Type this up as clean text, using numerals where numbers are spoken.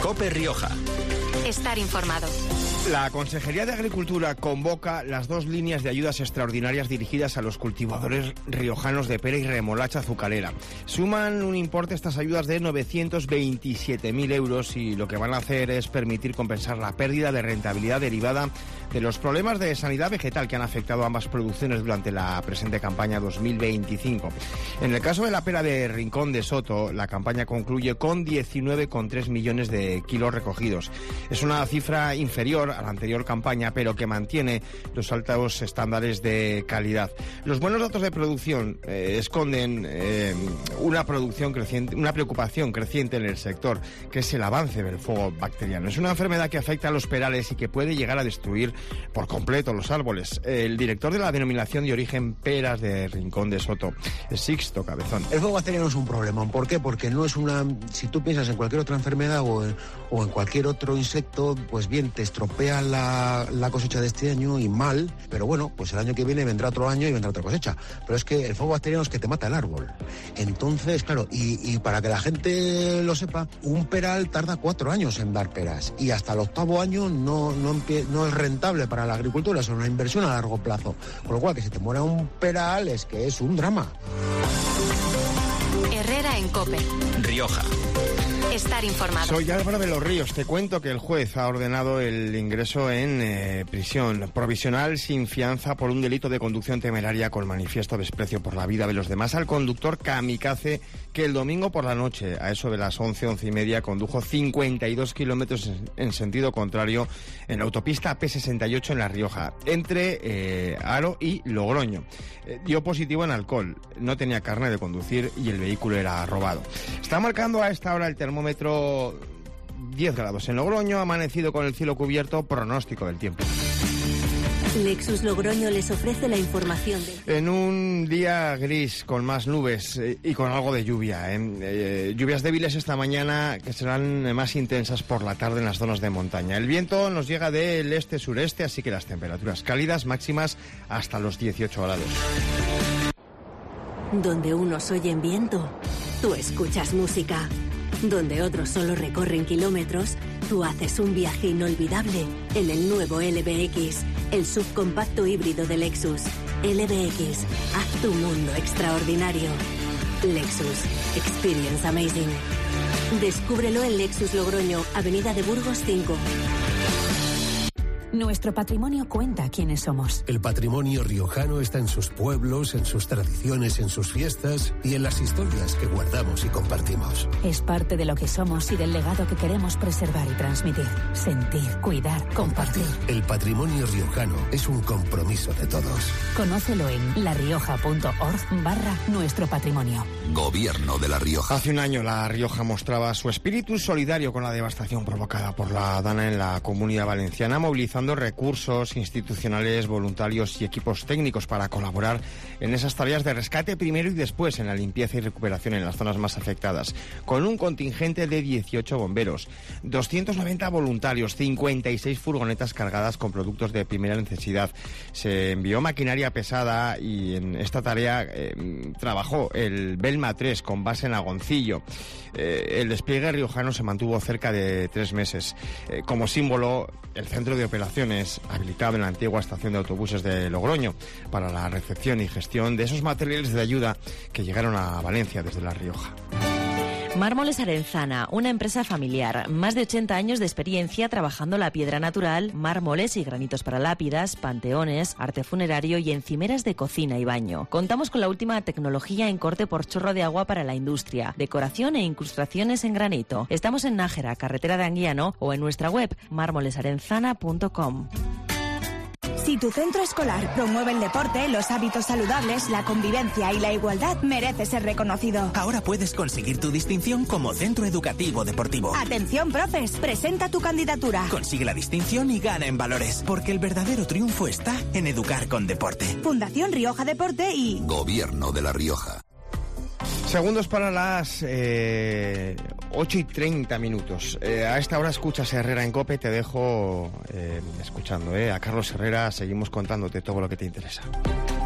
COPE Rioja. Estar informado. La Consejería de Agricultura convoca las 2 líneas de ayudas extraordinarias dirigidas a los cultivadores riojanos de pera y remolacha azucarera. Suman un importe estas ayudas de 927.000 euros y lo que van a hacer es permitir compensar la pérdida de rentabilidad derivada de los problemas de sanidad vegetal que han afectado a ambas producciones durante la presente campaña 2025. En el caso de la pera de Rincón de Soto, la campaña concluye con 19,3 millones de kilos recogidos. Es una cifra inferior a la anterior campaña, pero que mantiene los altos estándares de calidad. Los buenos datos de producción esconden una preocupación creciente en el sector, que es el avance del fuego bacteriano. Es una enfermedad que afecta a los perales y que puede llegar a destruir por completo los árboles. El director de la denominación de origen Peras de Rincón de Soto, Sixto Cabezón. El fuego bacteriano es un problema. ¿Por qué? Porque no es una... Si tú piensas en cualquier otra enfermedad o en cualquier otro insecto, pues bien, te estropea la cosecha de este año y mal, pero bueno, pues el año que viene vendrá otro año y vendrá otra cosecha. Pero es que el fuego bacteriano es que te mata el árbol. Entonces, claro, y para que la gente lo sepa, un peral tarda 4 años en dar peras y hasta el 8º año no es rentable para la agricultura, es una inversión a largo plazo. Con lo cual, que se te muera un peral es que es un drama. Herrera en COPE. Rioja. Estar informado. Soy Álvaro de los Ríos. Te cuento que el juez ha ordenado el ingreso en prisión provisional sin fianza por un delito de conducción temeraria con manifiesto desprecio por la vida de los demás al conductor kamikaze que el domingo por la noche, a eso de las 11:30, condujo 52 kilómetros en sentido contrario en la autopista P68 en La Rioja, entre Haro y Logroño. Dio positivo en alcohol, no tenía carnet de conducir y el vehículo era robado. Está marcando a esta hora el termómetro 10 grados en Logroño, amanecido con el cielo cubierto, pronóstico del tiempo. Lexus Logroño les ofrece la información En un día gris, con más nubes y con algo de lluvia. Lluvias débiles esta mañana que serán más intensas por la tarde en las zonas de montaña. El viento nos llega del este-sureste, así que las temperaturas cálidas máximas hasta los 18 grados. Donde unos oyen viento, tú escuchas música. Donde otros solo recorren kilómetros, tú haces un viaje inolvidable en el nuevo LBX, el subcompacto híbrido de Lexus. LBX, haz tu mundo extraordinario. Lexus, experience amazing. Descúbrelo en Lexus Logroño, Avenida de Burgos 5. Nuestro patrimonio cuenta quiénes somos. El patrimonio riojano está en sus pueblos, en sus tradiciones, en sus fiestas y en las historias que guardamos y compartimos. Es parte de lo que somos y del legado que queremos preservar y transmitir. Sentir, cuidar, compartir. El patrimonio riojano es un compromiso de todos. Conócelo en larioja.org/nuestro patrimonio. Gobierno de La Rioja. Hace un año La Rioja mostraba su espíritu solidario con la devastación provocada por la Dana en la Comunidad Valenciana, movilizando recursos institucionales, voluntarios y equipos técnicos para colaborar en esas tareas de rescate primero y después en la limpieza y recuperación en las zonas más afectadas, con un contingente de 18 bomberos, 290 voluntarios, 56 furgonetas cargadas con productos de primera necesidad. Se envió maquinaria pesada y en esta tarea trabajó el Belma 3 con base en Agoncillo. El despliegue riojano se mantuvo cerca de 3 meses. Como símbolo, el centro de operaciones habilitado en la antigua estación de autobuses de Logroño para la recepción y gestión de esos materiales de ayuda que llegaron a Valencia desde La Rioja. Mármoles Arenzana, una empresa familiar, más de 80 años de experiencia trabajando la piedra natural, mármoles y granitos para lápidas, panteones, arte funerario y encimeras de cocina y baño. Contamos con la última tecnología en corte por chorro de agua para la industria, decoración e incrustaciones en granito. Estamos en Nájera, carretera de Anguiano, o en nuestra web mármolesarenzana.com. Si tu centro escolar promueve el deporte, los hábitos saludables, la convivencia y la igualdad, merece ser reconocido. Ahora puedes conseguir tu distinción como centro educativo deportivo. Atención, profes, presenta tu candidatura. Consigue la distinción y gana en valores, porque el verdadero triunfo está en educar con deporte. Fundación Rioja Deporte y... Gobierno de La Rioja. Segundos para las 8:30. A esta hora escuchas Herrera en COPE. Te dejo escuchando a Carlos Herrera. Seguimos contándote todo lo que te interesa.